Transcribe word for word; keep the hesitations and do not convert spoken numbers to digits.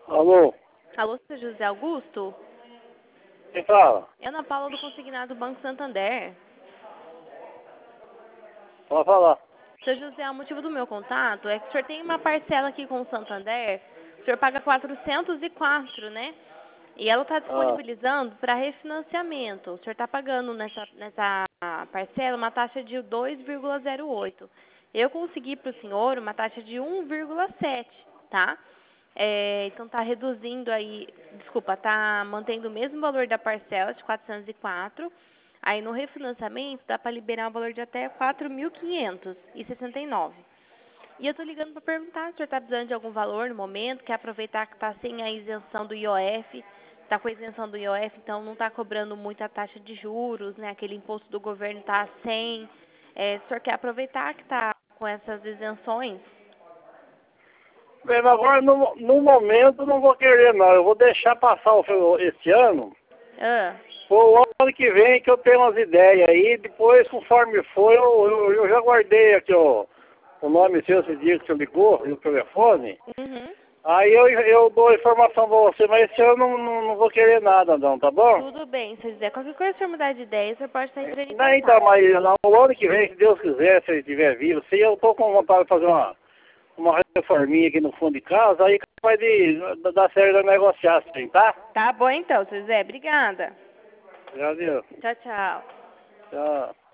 Alô? Alô, seu José Augusto? Quem fala? É Ana Paula do Consignado Banco Santander. Pode falar. Seu José, o motivo do meu contato é que o senhor tem uma parcela aqui com o Santander, o senhor paga quatrocentos e quatro, né? E ela está Ah, disponibilizando para refinanciamento. O senhor está pagando nessa, nessa parcela uma taxa de dois vírgula zero oito. Eu consegui para o senhor uma taxa de um vírgula sete, tá? É, então está reduzindo aí, desculpa, está mantendo o mesmo valor da parcela de quatrocentos e quatro. Aí no refinanciamento dá para liberar um valor de até quatro mil quinhentos e sessenta e nove. E eu estou ligando para perguntar se o senhor está precisando de algum valor no momento, quer aproveitar que está sem a isenção do I O F, está com a isenção do I O F, então não está cobrando muita taxa de juros, né? Aquele imposto do governo está a cem. É, se o senhor quer aproveitar que está com essas isenções? bem, mas agora no, no momento não vou querer não. Eu vou deixar passar o, esse ano. Ah, Por o ano que vem que eu tenho umas ideias aí. Depois, conforme for, eu, eu, eu já guardei aqui ó, o nome seu esse dia que você ligou e o telefone. uhum. Aí eu, eu dou a informação pra você, mas esse ano não, não, não vou querer nada não, tá bom? Tudo bem, se quiser. Qualquer coisa, se o senhor mudar de ideia, o senhor pode estar entrando em Não, então, contato. mas no ano que vem, se Deus quiser, se ele estiver vivo, se eu tô com vontade de fazer uma, uma reforminha aqui no fundo de casa, aí vai de, dar certo de negociar assim, tá? Tá bom então, seu Zé. Obrigada. Já viu? Tchau, tchau. Tchau.